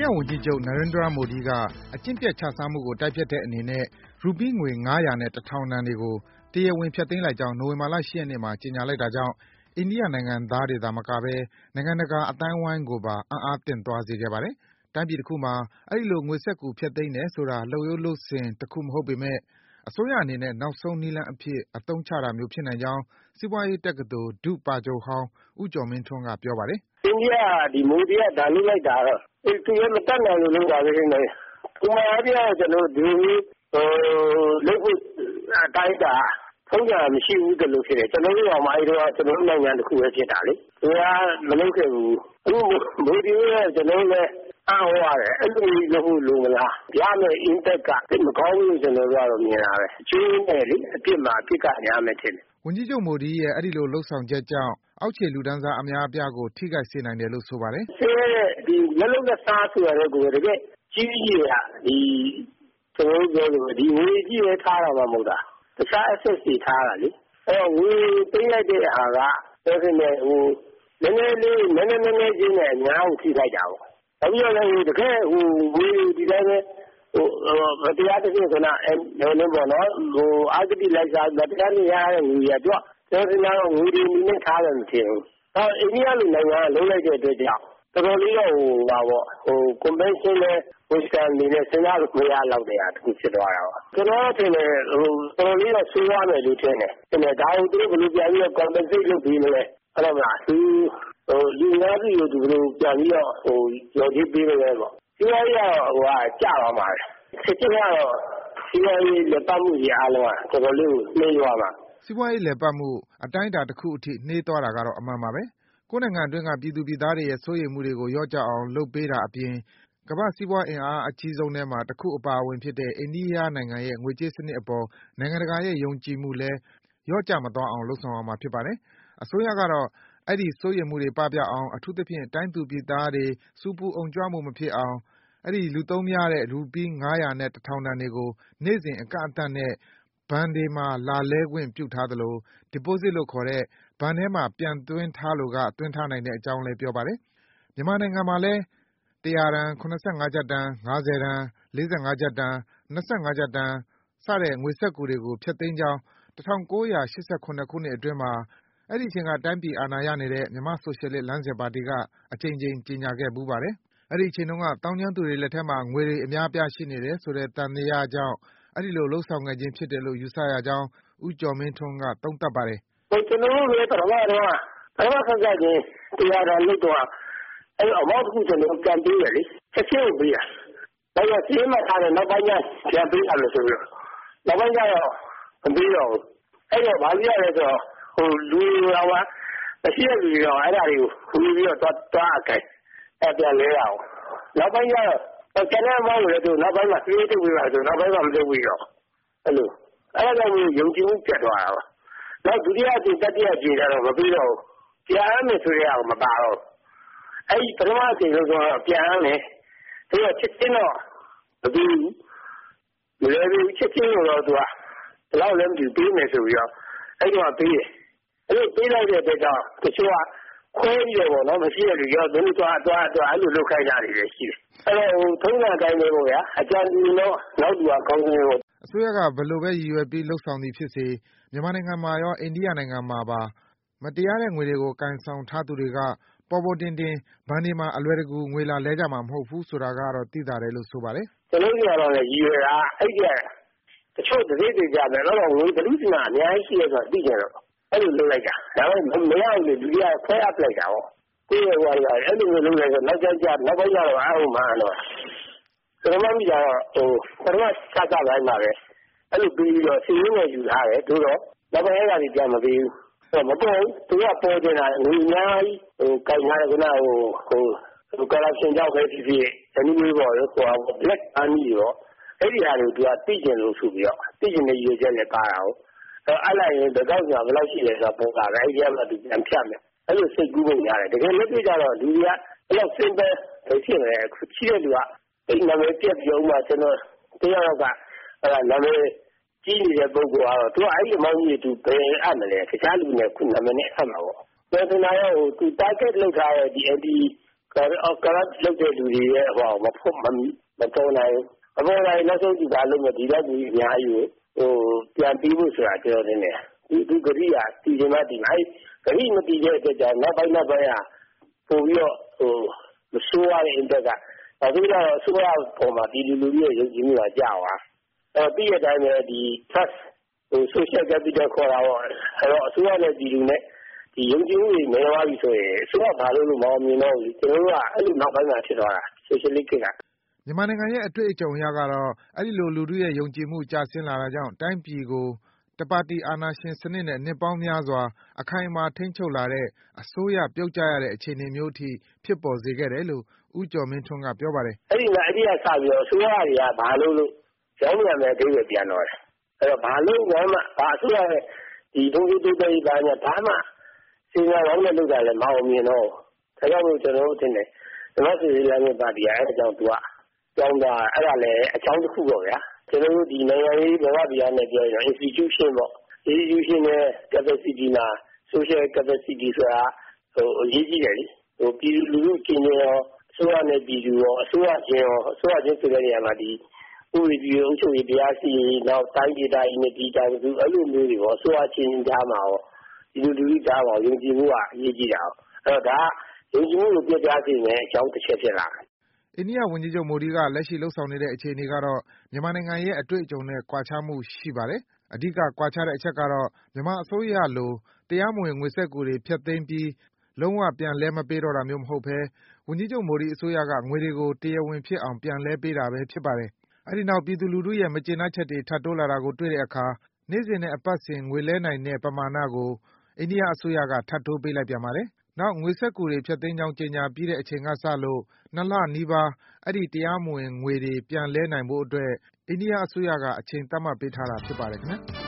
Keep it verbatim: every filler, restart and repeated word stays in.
ယဝန်ကြီးချုပ် Narendra Modi ကအကျင့်ပျက်ခြစားမှုကိုတိုက်ဖျက်တဲ့အနေနဲ့ရူပီးငွေငါးရာနဲ့တထောင်တန်တွေကိုတရားဝင်ဖျက်သိမ်းလိုက်ကြောင်းနိုဝင်ဘာလ ၈ ရက်နေ့မှာကြေညာလိုက်တာကြောင့်အိန္ဒိယနိုင်ငံသားတွေသာမကဘဲနိုင်ငံတကာအသိုင်းအဝိုင်းကိုပါအံ့အားသင့်သွားစေခဲ့ပါတယ်။တိုင်းပြည်တခုမှာအဲဒီလိုငွေစက္ကူဖျက်သိမ်းတယ်ဆိုတာလုပ်ရိုးလုပ်စဉ်တခုမဟုတ်ပေမဲ့အစိုးရအနေနဲ့နောက်ဆုံးနည်းလမ်းအဖြစ်အသုံးချတာမျိုးဖြစ်နိုင်ကြောင်းစီးပွားရေးတက္ကသိုလ်ဒုပါချုပ်ဟောင်းဦးကျော်မင်းထွန်းကပြောပါတယ်။အိန္ဒိယကဒီမိုဒီကဒါလုပ်လိုက်တာတော့သူရမတတ်နိုင်လို့လုပ်တာပဲနေ။ဒီမှာအပြည့်ကျွန်တော်ဒီလိုဟိုလုပ်ဖို့အတိုင်းတာဆုံးကြမရှိဘူးတလို့ဖြစ်တယ်ကျွန်တော်တို့ကမှအဲဒီတော့ကျွန်တော်တို့နိုင်ငံတစ်ခုပဲဖြစ်တာလေ။သူကမလုပ်ခဲ့ဘူး။အခုမိုဒီကကျွန်တော်လည်းအားဟောရတယ်အဲ့လိုလုပ်လို့မလား။ရမယ် impact ကမကောင်းဘူးကျွန်တော်တို့ကတော့မြင်တာပဲ။ကျိုးနဲ့လေအပြစ်မှာအပြစ်ကရမယ်ထင်တယ်။ဝန်ကြီးချုပ်မိုဒီရဲ့အဲဒီလိုလှုပ်ဆောင်ချက်ကြောင့်အောက်ခြေလူတန်းစားအများအပြားကိုထိခိုက်စေနိုင်တယ်လို့ဆိုပါတယ်။ဆင်းရဲဒီလက်လုံးလက်စားဆိုရတဲ့ကိုတကယ်ကြီးကြီးကဒီကျွန်တော်ပြောလို့ဒီငွေကြီးပဲထားတာမှမဟုတ်တာ။တခြား asset တွေထားတာလေ။အဲငွေသိမ်းလိုက်တဲ့ဟာကပြောနေဟိုနည်းနည်းလေးနည်းနည်းနည်းနည်းချင်းနဲ့အများကိုထိခိုက်တာပေါ့။ဒါပြီးတော့လည်းတကယ်ဟိုငွေဒီတိုင်းပဲဟိုတရားတစ်ခုကနာအဲလည်းပေါ့နော်ဟိုအာဂတိလိုက်စားတရားရရတဲ့ငွေရတော့ကျွန်တော်ကတော့ငွေတွေနည်းထားတယ်မထင်ဘူး။အဲအိန္ဒိယလူနိုင်ငံကလုံးလိုက်တဲ့အတွက်ကြောင့်တော်တော်လေးတော့ဟိုပါပေါ့ဟို convention နဲ့ဝစ်ကန်နေတဲ့စဉ်းစားလို့မရတော့တဲ့အားတစ်ခုဖြစ်သွားတာပေါ့ကျွန်တော်ထင်တယ်ဟိုတော်တော်လေးတော့ဆိုးရမယ်လို့ထင်တယ်။ဒါဒါကိုသူတို့ဘယ်လိုပြန်ပြီးတော့ compensate လုပ်ပြီးမလဲအဲ့တော့မလားသူဟိုလူများစုကိုသူဘယ်လိုပြန်ပြီးတော့ဟိုရော်ကြီးပေးမလဲပေါ့။ဒီလိုရဟိုကကြာသွားမှာစစ်စစ်ကတော့စီးပွားရေးလက်ပတ်မှုကြီးအားလုံးကတော်တော်လေးကိုနှိမ့်သွားမှာစီးပွားရေးလက်ပတ်မှုအတိုင်းအတာတစ်ခုအထိနှေးသွားတာကတော့အမှန်ပါပဲကိုယ်နိုင်ငံအတွင်းကပြည်သူပြည်သားတွေရဲ့စိုးရိမ်မှုတွေကိုရော့ကျအောင်လုပ်ပေးတာအပြင်ကမ္ဘာစီးပွားအင်အားအကြီးဆုံးထဲမှာတစ်ခုအပါအဝင်ဖြစ်တဲ့အိန္ဒိယနိုင်ငံရဲ့ငွေကြေးစနစ်အပေါ်နိုင်ငံတကာရဲ့ယုံကြည်မှုလည်းရော့ကျမသွားအောင်လုပ်ဆောင်ရမှာဖြစ်ပါတယ်အစိုးရကတော့အဲ့ဒီစိုးရိမ်မှုတွေပပျောက်အောင်အထူးသဖြင့်တိုင်းသူပြည်သားတွေစူပူအုံကြွမှုမဖြစ်အောင်အဲ့ဒီလူသုံးများတဲ့ရူပီးငါးရာနဲ့တထောင်တန်တွေကိုနေ့စဉ်အကန့်အသတ်နဲ့ဘဏ်တွေမှာလာလဲခွင့်ပြုထားသလို deposit လို့ခေါ်တဲ့ဘဏ်ထဲမှာပြန်သွင်းထားလို့ကသွင်းထားနိုင်တဲ့အကြောင်းလည်းပြောပါတယ်။မြန်မာနိုင်ငံမှာလည်းတရာတန်၊၇၅ကျပ်တန်၊၅၀တန်၊၄၅ကျပ်တန်၊၂၅ကျပ်တန်စတဲ့ငွေစက္ကူတွေကိုဖျက်သိမ်းကြောင်း၁၉၈၇ခုနှစ်အတွင်းမှာအဲ့ဒီအချိန်ကတိုင်းပြည်အာဏာရနေတဲ့မြန်မာဆိုရှယ်လစ်လမ်းစဉ်ပါတီကအကြိမ်ကြိမ်ကြေညာခဲ့ဖူးပါတယ်။အဲ့ဒီအချိန်တုန်းကသောင်းကျန်းသူတွေလက်ထက်မှာငွေတွေအများအပြားရှိနေတယ်ဆိုတဲ့သံသယကြောင့်အဲ့ဒီလိုလှုပ်ဆောင်ခဲ့ခြင်းဖြစ်တယ်လို့ယူဆရကြောင်းဦးကျော်မင်းထွန်းကသုံးသပ်ပါတယ်။ကျွန်တော်တို့လည်းပထမတော့ပထမခါကျရင်တရားတော်လို့တော့အဲ့အမောက်ကူကျွန်တော်ပြန်ပေးရလေချက်ချင်းပေးရ။ဒါကြောင့်စီးမထားတဲ့နောက်ပိုင်းကျပြန်ပေးရလို့ဆိုပြီးနောက်ပိုင်းကျတော့မပေးတော့ဘူး။အဲ့တော့ဘာပြရလဲဆိုတော့ဟိုလူတော်ကမရှိရလူတော်အဲ့ဒါတွေကိုခူးပြီးတော့တွားအခိုင်အဲ့ပြန်လဲရအောင်။နောက်ပိုင်းကျတော့ကျန်တဲ့မောင်းလို့လည်းနောက်ပိုင်းမှာပြေးထုတ်ပြီးပါဆိုနောက်ပိုင်းကမလုပ်ပြီးတော့အဲ့လိုအဲ့ဒါကြောင့်ယုံကြည်မှုပြတ်သွားတာပါနောက်ဒုတိယအကြိမ်တတိယအကြိမ်တော့မပြီးတော့ပြန်ရမယ်ဆိုရအောင်မပါတော့အဲ့ဒီပထမအကြိမ်လို့ဆိုတော့ပြန်ရမယ်သူကချက်ချင်းတော့မပြီးဘူးမလဲဘူးချက်ချင်းတော့သူကဘယ်လောက်လဲမသိပြီးမယ်ဆိုပြီးတော့အဲ့တော့ပြီးတယ်အဲ့လိုပြီးလိုက်တဲ့အတွက်ကြောင့်တချို့ကခွဲပြီးတော့နော်မရှိရလူရောသူတို့သွားသွားသွားအဲ့လိုလုပ်ခိုင်းတာတွေလည်းရှိတယ်အဲ့တော့ထုံးစံတိုင်းပဲပေါ့ဗျာအကြံဉာဏ်တော့နောက်သူကကောင်းတယ်ပေါ့အစိုးရကဘယ်လိုပဲရည်ရွယ်ပြီးလှုပ်ဆောင်သည်ဖြစ်စေမြန်မာနိုင်ငံမှာရောအိန္ဒိယနိုင်ငံမှာပါမတရားတဲ့ငွေတွေကိုကင်ဆောင်ထားသူတွေကပေါ်ပေါ်တင်တင်ဘဏ်တွေမှာအလွယ်တကူငွေလာလဲကြမှာမဟုတ်ဘူးဆိုတာကတော့သိသာတယ်လို့ဆိုပါတယ်ကျွန်တော်တို့ကတော့ရည်ရွယ်တာအဲ့ဒီတချို့တတိတွေကြတယ်တော့ငွေဘလူးစနာအများကြီးရှိရဆိုသိကြတော့အဲ့လိုလုပ်လိုက်တာဒါပေမဲ့မရဘူးလေဒုတိယခွဲအပ်လိုက်တာဟောကိုယ်ရောရအဲ့လိုလုပ်လိုက်ဆိုနောက်ကျကျနောက်ပိုင်းကျတော့အားလုံးမှန်တော့ကျွန်တော်မှကြတော့ဟိုပထမစကားပိုင်းမှာပဲအဲ့လိုပြီးတော့စီးရင်းနဲ့ယူထားတယ်တို့တော့နောက်ပိုင်းအဲ့ဒါကြီးပြန်မပြီးဘူးမပေါ်သူကပေါ်နေတာငွေအများကြီးဟိုကြိုင်ထားတဲ့ကဟိုဟိုဟို corruption ကြောင့်ပဲဖြစ်ဖြစ်အနည်းငယ်ပေါ့ဟို black army ရောအဲ့ဒီဟာတွေသူကသိကျင်လို့ဆိုပြီးတော့သိကျင်တဲ့ရည်ချက်နဲ့ပါတာဟုတ်အဲ့လိုက်ရင်တကောက်ကဘယ်လောက်ရှိလဲဆိုတော့ပုံကပဲအဲ့ဒီကမှသူပြန်ဖြတ်မယ်အဲ့လိုစိတ်ကူးပုံရတယ်တကယ်လက်တွေ့ကြတော့လူတွေကအဲ့လောက် simple ဖြစ်နေတယ်အခုချိတဲ့လူကအဲ့နာမည်ပြက်ပြောမှကျွန်တော်တရားတော့ကအဲ့ဒါနာမည်ကြီးနေတဲ့ပုဂ္ဂိုလ်ကတော့သူကအဲ့ဒီအမောင်းကြီးသူဘယ်အပ်မလဲတခြားလူနဲ့ခုနာမည်နဲ့အပ်မှာပေါ့ပြောနေတာရောသူ target လောက်ထားတဲ့ဒီ anti အောက်ကရလုပ်တဲ့လူတွေရဲ့ဟောမဖို့မမပေါ်နိုင်အပေါ်နိုင်နောက်ဆုံးဒီကားလုံးမဒီတော့ဒီအများကြီးဟိုပြန်ပြီးဖို့ဆိုတာပြောနေတယ်ဒီဒီဂရိယာဒီဒီမှာဒီမိုင်းဂရိမတည်တဲ့အတွက်ကြောင့်နောက်ပိုင်းနောက်ပိုင်းဟာပို့ပြီးတော့ဟိုမဆိုးရတဲ့အင်တက်ကဒါပြီးတော့အစိုးရပေါ်မှာဒီလူလူတွေရုပ်ကြည်မှုကကြာသွားအဲပြီးတဲ့အတိုင်းပဲဒီ trust ဟို social capital ခေါ်တာပေါ့အဲတော့အစိုးရနဲ့ဒီလူနဲ့ဒီရုပ်ကြည်မှုတွေနေသွားပြီဆိုရင်အစိုးရဘာလို့လို့မအောင်မြင်တော့ဘူးကျွန်တော်တို့ကအဲ့လိုနောက်ပိုင်းမှာဖြစ်သွားတာ socialist ကမြန်မာနိုင်ငံရဲ့အတွေ့အကြုံအရကတော့အဲ့ဒီလိုလူထုရဲ့ယုံကြည်မှုကျဆင်းလာတာကြောင့်တိုင်းပြည်ကိုတပါတီအာဏာရှင်စနစ်နဲ့နှစ်ပေါင်းများစွာအခိုင်အမာထိန်းချုပ်လာတဲ့အစိုးရပြုတ်ကျရတဲ့အခြေအနေမျိုးအထိဖြစ်ပေါ်စေခဲ့တယ်လို့ဦးကျော်မင်းထွန်းကပြောပါတယ်အဲ့ဒီမှာအဲ့ဒီကစပြီးတော့အစိုးရတွေကဘာလို့လို့ကျောင်းမြန်မယ်အသေးပဲပြန်တော့တယ်အဲ့တော့ဘာလို့ဘာမှဘာအစိုးရရဲ့ဒီဒုက္ခတွေတွေဘာညာဘာမှစဉ်းစားအောင်လည်းလုပ်တာလည်းမအောင်မြင်တော့ဒါကြောင့်မို့ကျွန်တော်တို့ထင်တယ်ကျွန်တော်စီလမ်းရဲ့ပါတီကအဲ့ဒါကြောင့်သူကကျောင်းသားအဲ့ဒါလည်းအကြောင်းတစ်ခုပေါ့ဗျာကျွန်တော်တို့ဒီနိုင်ငံရေးဘဝတရားနဲ့ပြောရင် institution ပေါ့ institution နဲ့ capacity မှာ social capacity ဆိုတာဟိုအရေးကြီးတယ်လေဟိုပြည်လူလူချင်းရောအစိုးရနဲ့ပြည်သူရောအစိုးရချင်းရောအစိုးရချင်းဆိုတဲ့နေရာမှာဒီဥပဒေပြုအုပ်ချုပ်ရေးတရားစီရင်နောက်တိုင်းဒေသကြီးနဲ့ဒီတာသူအဲ့လိုမျိုးတွေပေါ့အစိုးရချင်းကြားမှာရောဒီလူလူကြားမှာယုံကြည်မှုကအရေးကြီးတာအဲ့တော့ဒါယုံကြည်မှုကိုပြပြစီရင်အကြောင်းတစ်ချက်ဖြစ်လာအိန္ဒိယဝန်ကြီးချုပ်မိုဒီကလက်ရှိလှုပ်ဆောင်နေတဲ့အခြေအနေကတော့မြန်မာနိုင်ငံရဲ့အတွေ့အကြုံနဲ့ကွာခြားမှုရှိပါတယ်။အဓိကကွာခြားတဲ့အချက်ကတော့မြန်မာအစိုးရလိုတရားမဝင်ငွေစက္ကူတွေဖျက်သိမ်းပြီးလုံးဝပြန်လဲမပေးတော့တာမျိုးမဟုတ်ဘဲဝန်ကြီးချုပ်မိုဒီအစိုးရကငွေတွေကိုတရားဝင်ဖြစ်အောင်ပြန်လဲပေးတာပဲဖြစ်ပါတယ်။အဲဒီနောက်ပြည်သူလူထုရဲ့မကျေနပ်ချက်တွေထပ်တိုးလာတာကိုတွေ့တဲ့အခါနေ့စဉ်နဲ့အပတ်စဉ်ငွေလဲနိုင်တဲ့ပမာဏကိုအိန္ဒိယအစိုးရကထပ်တိုးပေးလိုက်ပြန်ပါတယ်။နောက်ငွေစက္ကူတွေဖျက်သိမ်းကြောင်းကြေညာပြီးတဲ့အချိန်ကစလို့နှစ်လနီးပါးအဲဒီတရားမဝင်ငွေတွေပြန်လဲနိုင်ဖို့အတွက်အိန္ဒိယအစိုးရကအချိန်သတ်မှတ်ပေးထားတာဖြစ်ပါတယ်ခင်ဗျာ။